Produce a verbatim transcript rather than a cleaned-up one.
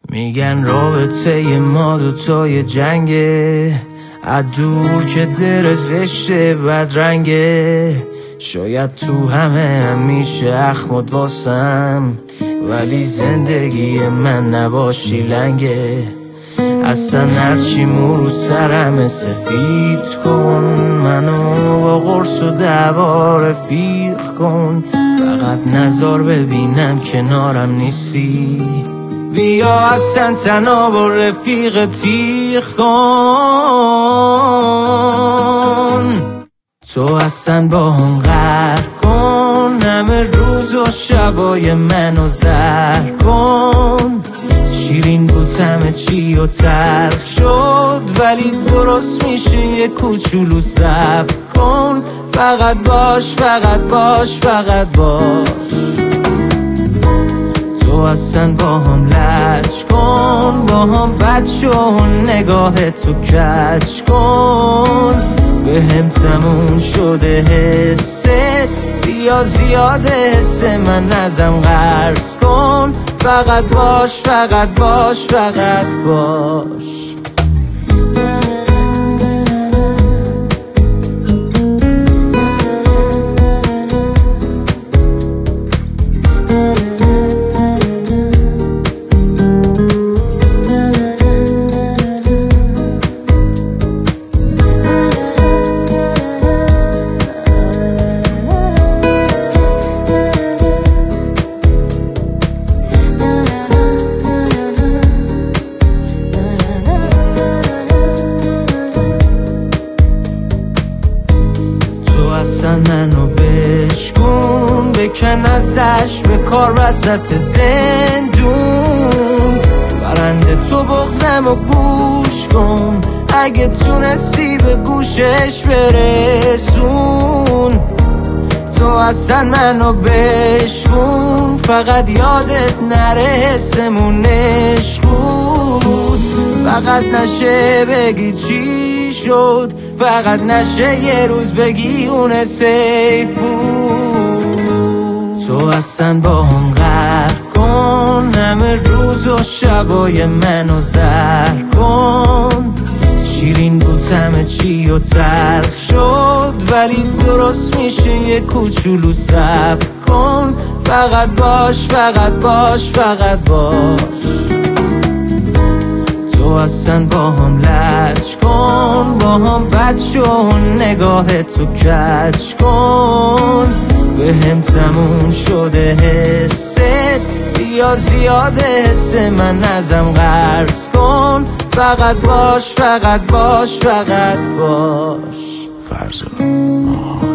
میگن رابطه ما دوتای جنگه، از دور که در زشته بدرنگه. شاید تو همه همیشه اخمد واسم، ولی زندگی من نباشی لنگه. اصلا هرچی مو سرم سفید کن، منو با قرص و دعوا رفیق کن. فقط نظر ببینم کنارم نیستی، بیا اصلا تنها با رفیق تیغ کن. تو اصلا با هم غر کن، همه روز و شبای منو زر کن. شیرین بود همه چی و تلخ شد، ولی درست میشه یه کوچولو صبر کن. فقط باش فقط باش فقط باش. تو اصلا با هم لج کن، با هم بد شو، نگاه تو کج کن. به هم تموم شده حست، بیا زیاده حس من ازم قرض کن. فقط باش فقط باش فقط باش. اصلا منو بشکن، بکن ازش به کار وسط زندون. برنده تو بغزم و گوش کن، اگه تونستی به گوشش برسون. تو اصلا منو بشکن، فقط یادت نره حسمون عشق بود. فقط نشه بگی چی شد، فقط نشه یه روز بگی اون سیف بود. تو اصلا با هم غر کن، همه روز و شبای منو زر کن. شیرین بود همه چی و تلخ شد، ولی درست میشه یه کوچولو صبر کن. فقط باش فقط باش فقط باش. تو اصلا با هم لج کن، با هم بد شو، نگاه تو کج کن. به هم تموم شده حست، بیا زیاده حس من ازم قرض کن. فقط باش فقط باش فقط باش. فرزانه